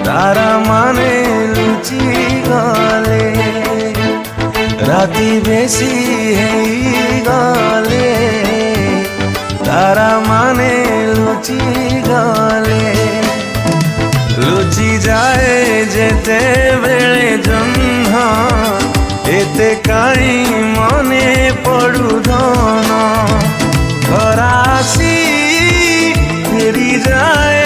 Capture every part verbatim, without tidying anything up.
तारा माने लुचि गले राति बेसी हेई गले तारा माने लुचि गले लुचि जाए जेते बेले जन्ह एते काई मने पड़ू धन घरासी फेरी जाए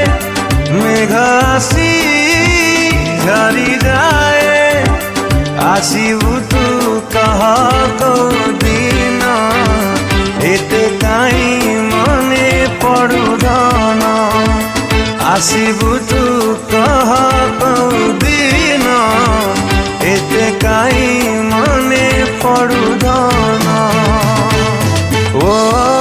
मेघासी झरी जाए आसीबू तू कह को दिन एते काई मने पड़ू धन आसीबू तू कह को दिन एते काई मने पड़ू धन ओ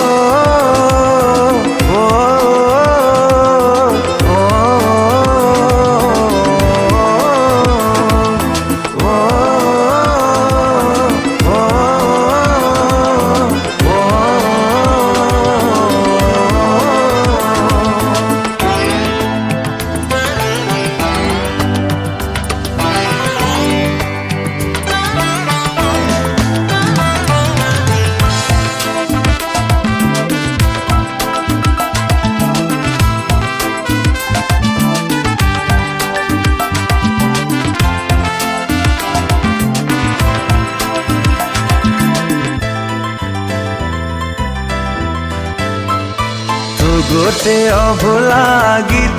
गोटे अभुला गीत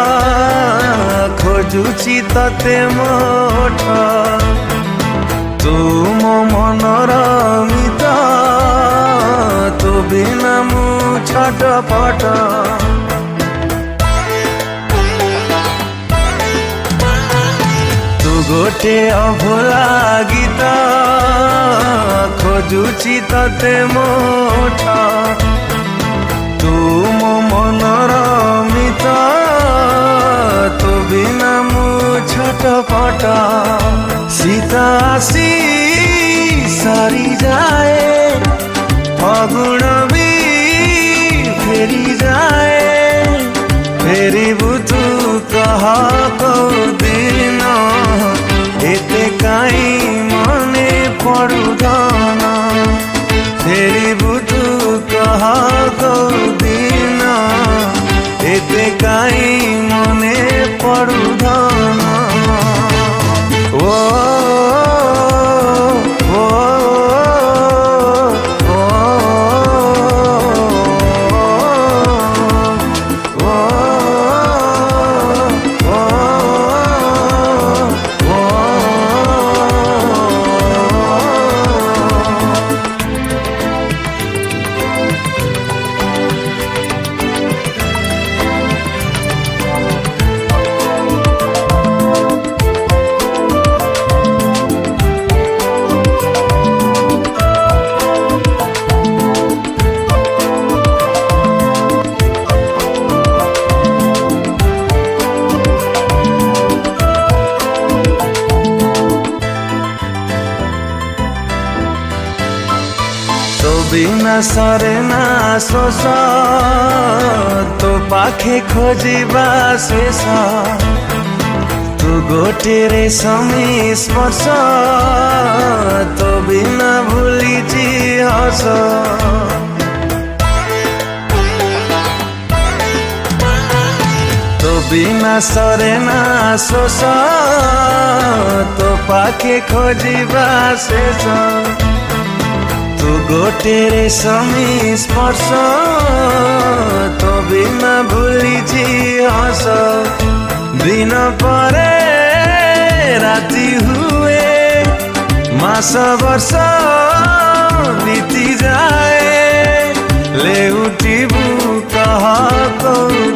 खोजुची तते मोठ तू मो मनर मित तू बिना मु छटपट तू गोटे अभुला गीत खोजुची तते मोठ तू मो मनर मित तू बिना मु छटपट सीता आसी सारी जाए फगुण भी फेरी जाए फेरिबू तू कह को दिन एते काई मने पड़ू धन फेरिबू तू कह को दिन एते काई मने पड़ू धन ओ ओ तो बिना सरे ना शोष तो पाखे खोजिबा शेष तू गोटे रेशमी स्पर्श तो बिना भूलिची हस तो बिना सरे ना शोष तो पाखे खोजिबा शेष तू गोटे रेशमी स्पर्श तो बिना भूलिची हस दिन परे राति हुए मास वर्ष बीती जाए ले उठिबू कह को